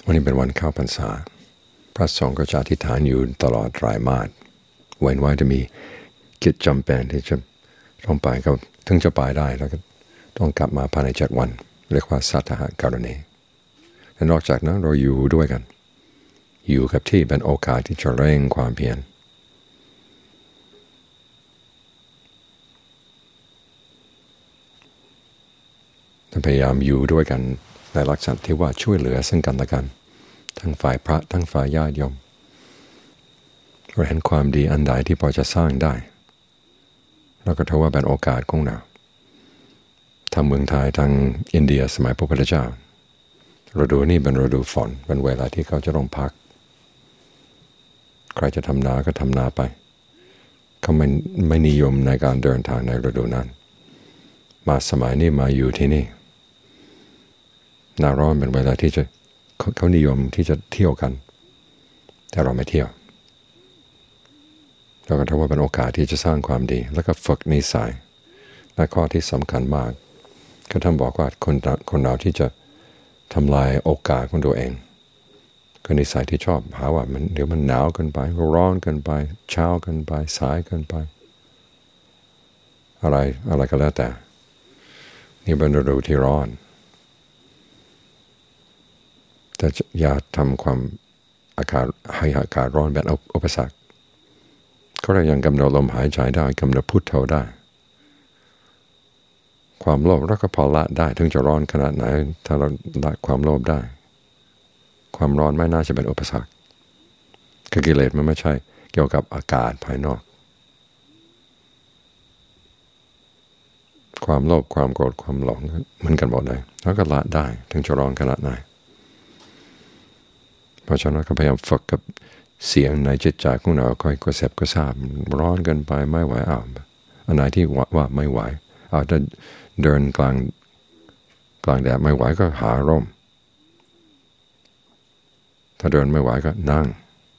วันนี้เป็นวันเข้าพรรษาพระสงฆ์ก็จะอธิษฐานอยู่ตลอดไตรมาสเว้นไว้จะมีกิจจำเป็นที่จะต้องไปก็ถึงจะไปได้แล้วก็ต้องกลับมาภายใน7 วันเรียกว่าสัตหการณีและนอกจากนั้นเราอยู่ด้วยกันอยู่กับที่เป็นโอกาสที่จะเร่งความเพียรพยายามอยู่ด้วยกันในลักษณะที่ว่าช่วยเหลือซึ่งกันและกันทั้งฝ่ายพระทั้งฝ่ายญาติโยมเราเห็นความดีอันใดที่พอจะสร้างได้แล้วก็ถือว่าเป็นโอกาสของเราทางเมืองไทยทางอินเดียสมัยพระพุทธเจ้าฤดูนี้เป็นฤดูฝนเป็นเวลาที่เขาจะต้องพักใครจะทำนาก็ทำนาไปเขาไม่นิยมในการเดินทางในฤดูนั้นมาสมัยนี้มาอยู่ที่นี่หน้าร้อนเป็นเวลาที่เขานิยมที่จะเที่ยวกันแต่เราไม่เที่ยวเราก็ถือว่าเป็นโอกาสที่จะสร้างความดีแล้วก็ฝึกนิสัยและข้อที่สำคัญมากก็ท่านบอกว่าคนเราที่จะทำลายโอกาสของตัวเองก็นิสัยที่ชอบหาว่ามันเดี๋ยวมันหนาวเกินไปร้อนเกินไปเช้าเกินไปสายเกินไปอะไรก็แล้วแต่นี่เป็นฤดูที่ร้อนแต่อย่าทำความให้อากาศร้อนเป็นอุปสรรคก็เรายังกำหนดลมหายใจได้กำหนดพุทโธได้ความโลภเราก็พอละได้ถึงจะร้อนขนาดไหนถ้าเราละความโลภได้ความร้อนไม่น่าจะเป็นอุปสรรคคือกิเลสมันไม่ใช่เกี่ยวกับอากาศภายนอกความโลภความโกรธความหลงเหมือนกันหมดเลยแล้วก็ละได้ถึงจะร้อนขนาดไหนเพราะฉะนั้นก็พยายามฝึกกับเสียงในจิตใจของเราค่อยกระเซบกระซาบร้อนเกินไปไม่ไหวอันไหนที่ว่าไม่ไหวจะเดินกลางแดดไม่ไหวก็หาร่มถ้าเดินไม่ไหวก็นั่ง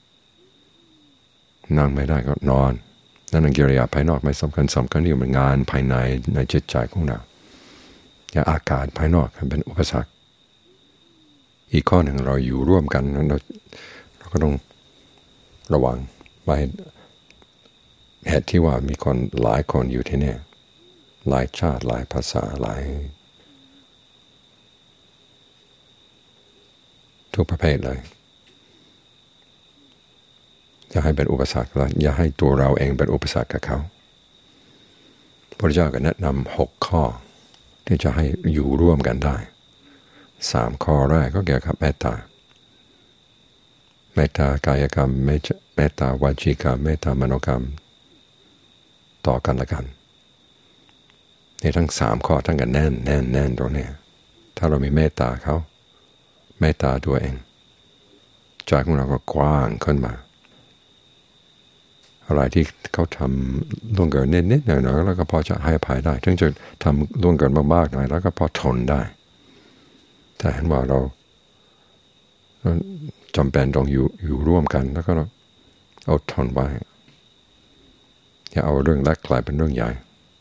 ไม่ได้ก็นอนนั่นกิริยาภายนอกไม่สำคัญที่มันงานภายในจิตใจของเราอย่าอากาศภายนอกเป็นอุปสรรคอีกข้อหนึ่งเราอยู่ร่วมกันเราก็ต้องระวังไว้เหตุที่ว่ามีคนหลายคนอยู่ที่นี่หลายชาติหลายภาษาหลายทุกประเภทเลยอย่าให้เป็นอุปสรรคและอย่าให้ตัวเราเองเป็นอุปสรรคกับเขาพระเจ้าก็แนะนำ6 ข้อที่จะให้อยู่ร่วมกันได้3 ข้อแรกก็เกี่ยวกับเมตตากายกรรมเมตตาวาจีกรรมเมตตามโนกรรมต่อกันละกันในทั้ง3 ข้อทั้งกันแน่นตรงนี้ถ้าเรามีเมตตาเขาเมตตาตัวเองใจของเราก็กว้างขึ้นมาอะไรที่เขาทำล่วงเกินนิดหน่อยแล้วก็พอจะให้อภัยได้ถึงจะทำล่วงเกินมากๆหน่อยแล้วก็พอทนได้แต่เห็นว่าเราจำเป็นต้องอยู่ร่วมกันแล้วก็อดทนไว้อย่าเอาเรื่องเล็กกลายเป็นเรื่องใหญ่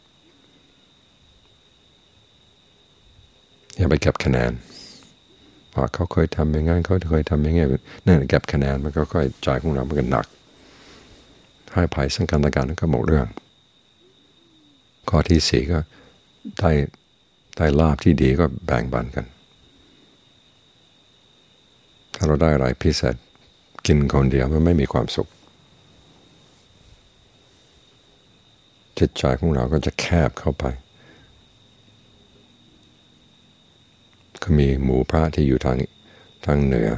อย่าไปเก็บคะแนนว่าเขาเคยทำอย่างนั้นเขาเคยทำอย่างนี้นั่นเก็บคะแนนมันก็ค่อยใจของเรามันก็หนักให้ภัยซึ่งกันและกันก็หมดเรื่องข้อที่4ก็ได้ลาภที่ดีก็แบ่งปันกันถ้าเราได้อะไรพิเศษกินคนเดียวมันไม่มีความสุขจิตใจของเราก็จะแคบเข้าไปก็มีหมู่พระที่อยู่ทางเหนือ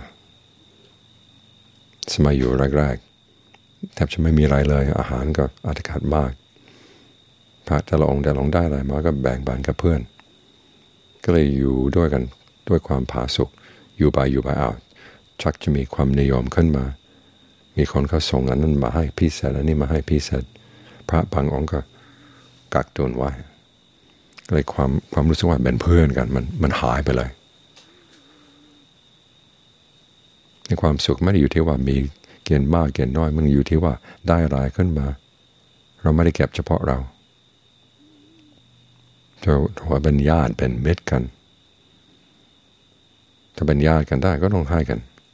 สมัยอยู่แรกๆแทบจะไม่มีอะไรเลยอาหารก็อาจจะขาดมากพระแต่ละองค์ได้อะไรมาก็แบ่งปันกับเพื่อนก็เลยอยู่ด้วยกันด้วยความผาสุกอยู่ไปชักจะมีความนิยมขึ้นมามีคนเขาส่งอันนั้นมาให้พิเศษอันนี้มาให้พิเศษพระบางองค์ก็กักตุนไว้ก็เลยความรู้สึกว่าเป็นเพื่อนกันมันหายไปเลยในความสุขไม่ได้อยู่ที่ว่ามีเกินมากเกินน้อยมันอยู่ที่ว่าได้อะไรขึ้นมาเราไม่ได้เก็บเฉพาะเราถือว่าเป็นญาติเป็นมิตรกันถ้าเป็นญาติกันได้ก็ต้องให้กัน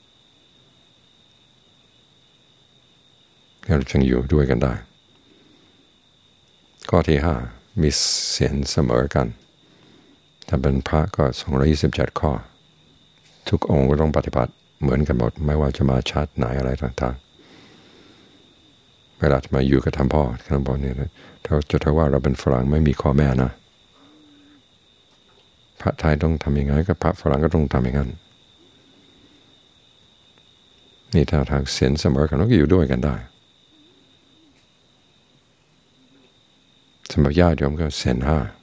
เราจึงอยู่ด้วยกันได้ข้อที่5มีศีลเสมอกันถ้าเป็นพระก็227ข้อทุกองค์ก็ต้องปฏิบัติเหมือนกันหมดไม่ว่าจะมาชาติไหนอะไรต่างๆเวลาจะมาอยู่กับท่านพ่อเนี่ยเราจะถือว่าเราเป็นฝรั่งไม่มีข้อแม่นะพระไทยต้องทำยังไงก็พระฝรั่งก็ต้องทำอย่างนั้นนี่ถ้าทางศีลเสมอกันก็อยู่ด้วยกันได้สำหรับญาติโยมก็ศีล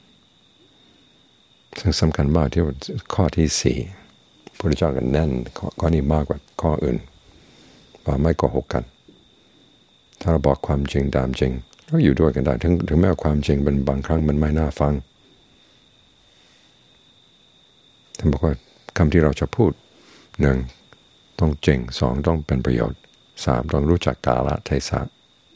5ซึ่งสำคัญมากที่ข้อที่4พระพุทธเจ้าก็แน่นข้อนี้มากกว่าข้ออื่นว่าไม่โกหกกันถ้าเราบอกความจริงตามจริงเราอยู่ด้วยกันได้ถึงแม้ความจริงเป็นบางครั้งมันไม่น่าฟังท่านบอกว่าคำที่เราจะพูด1ต้องจริง2ต้องเป็นประโยชน์3ต้องรู้จักกาลเทศะ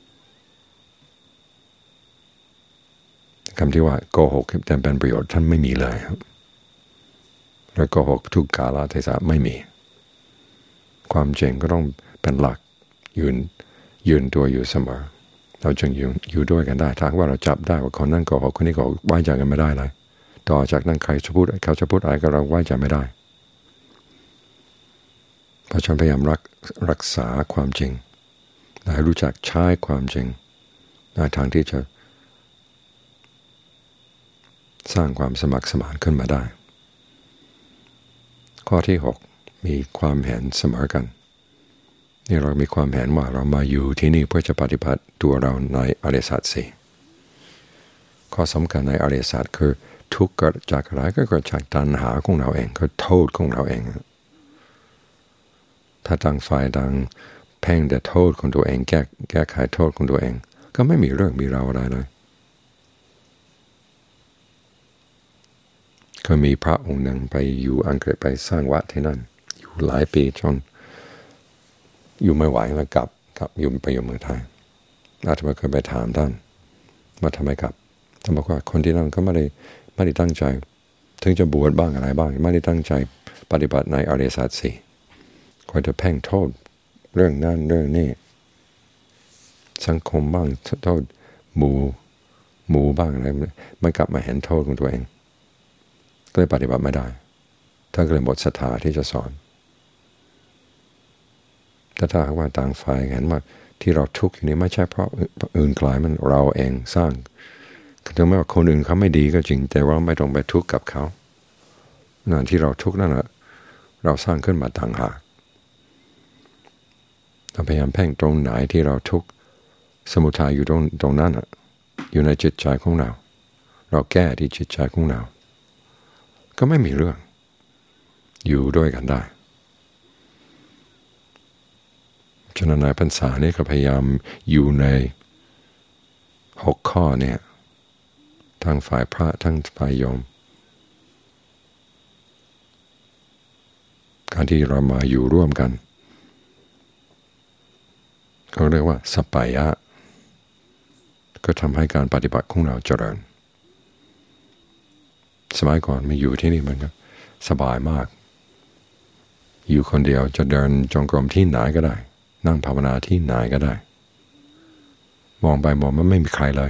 คำที่ว่าโกหกแต่เป็นประโยชน์ท่านไม่มีเลยครับแล้วโกหกทุกกาลเทศะไม่มีความจริงก็ต้องเป็นหลักยืนตัวอยู่เสมอเราจึงอยู่ด้วยกันได้ถ้าว่าเราจับได้ว่าคนนั้นโกหกคนนี้โกหกไว้ใจกันไม่ได้เลยต่อจากนั้นเขาจะพูดอะไรก็เราไว้ใจไม่ได้เพราะฉันพยายามรักษาความจริงและรู้จักใช้ความจริงในทางที่จะสร้างความสมัครสมานขึ้นมาได้ข้อที่6มีความเห็นเสมอกันนี่เรามีความเห็นว่าเรามาอยู่ที่นี่เพื่อจะปฏิบัติตัวเราในอริยสัจ4ข้อสำคัญในอริยสัจคือทุกข์เกิดจากอะไรก็เกิดจากตัณหาของเราเองก็โทษของเราเองถ้าต่างฝ่ายต่างเพ่งแต่โทษของตัวเองแก้ไขโทษของตัวเองก็ไม่มีเรื่องมีราวอะไรเลยก็มีพระองค์หนึ่งไปอยู่อังกฤษไปสร้างวัดที่นั่นอยู่หลายปีจนอยู่ไม่ไหวแล้วกลับอยู่ไปอยู่เมืองไทยอาตมาเคยไปถามท่านว่าทำไมกลับท่านบอกว่าคนที่นั่นก็ไม่ได้ตั้งใจถึงจะบวชบ้างอะไรบ้างไม่ได้ตั้งใจปฏิบัติในอริยสัจสี่คอยจะเพ่งโทษเรื่องนั้นเรื่องนี้สังคมบ้างโทษหมู่บ้างอะไรไม่กลับมาเห็นโทษของตัวเองก็เลยปฏิบัติไม่ได้ท่านก็เลยหมดศรัทธาที่จะสอนแต่ถ้าหากว่าต่างฝ่ายเห็นว่าที่เราทุกข์อยู่นี้ไม่ใช่เพราะอื่นไกลมันเราเองสร้างถึงแม้ว่าคนอื่นเขาไม่ดีก็จริงแต่ว่าไม่ต้องไปทุกข์กับเขานั่นที่เราทุกข์นั่นแหละเราสร้างขึ้นมาต่างหากเราพยายามเพ่งตรงไหนที่เราทุกข์สมุทัยอยู่ตรงนั้นอยู่ในจิตใจของเราแก้ที่จิตใจของเราก็ไม่มีเรื่องอยู่ด้วยกันได้ฉะนั้นในพรรษานี้ก็พยายามอยู่ใน6ข้อเนี่ยทั้งฝ่ายพระทั้งฝ่ายโยมการที่เรามาอยู่ร่วมกันเขาเรียกว่าสัปปายะก็ทำให้การปฏิบัติของเราเจริญสมัยก่อนมาอยู่ที่นี่มันก็สบายมากอยู่คนเดียวจะเดินจงกรมที่ไหนก็ได้นั่งภาวนาที่ไหนก็ได้มองไปมองมันไม่มีใครเลย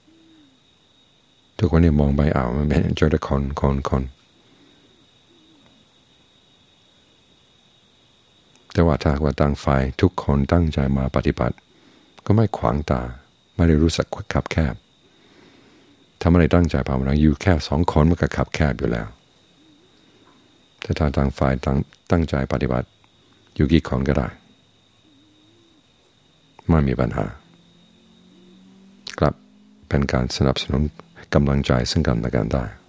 ทุกคนนี่มองไปมันเป็นเจอแต่คนแต่ว่าถ้าว่าต่างฝ่ายทุกคนตั้งใจมาปฏิบัติก็ไม่ขวางตาไม่ได้รู้สึกคับแคบถ้าไม่ได้ตั้งใจภาวนาอยู่แค่2คนมันก็คับแคบอยู่แล้วแต่ถ้าต่างฝ่ายตั้งใจปฏิบัติอยู่กี่คนก็ได้ไม่มีปัญหากลับเป็นการสนับสนุนกำลังใจซึ่งกันและกันได้